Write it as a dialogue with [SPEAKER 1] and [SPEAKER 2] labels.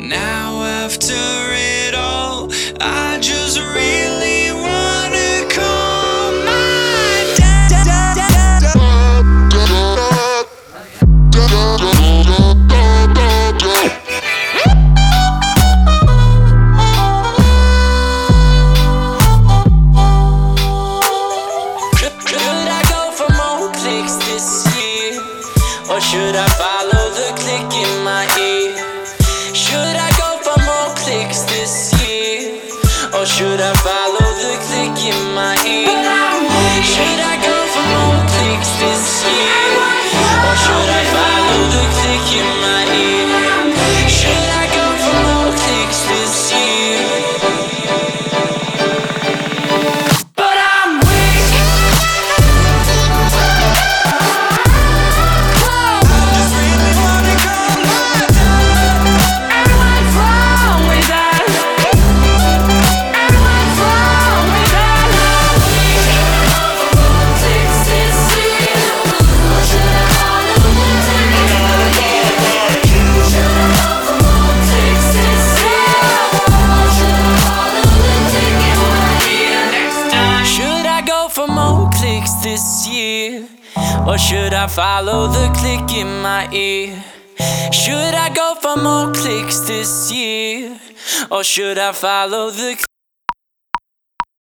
[SPEAKER 1] Now after it all, I just really wanna call my dad. Should I go for more clicks this year, or should I follow the click in my ear? Should I go for more clicks this year, or should I follow the click in my ear? Should I go for more clicks this year, or should I follow the click in my ear? Should I go for more clicks this year? But I'm weak. Just really wanna go my dad. And what's wrong with that? And what's wrong with that? Clicks this year, or should I follow the click in my ear? Should I go for more clicks this year, or should I follow the click in my ear? Next time. Should I go for more clicks this year, or should I follow the click in my ear? Should I go for more clicks this year, or should I follow the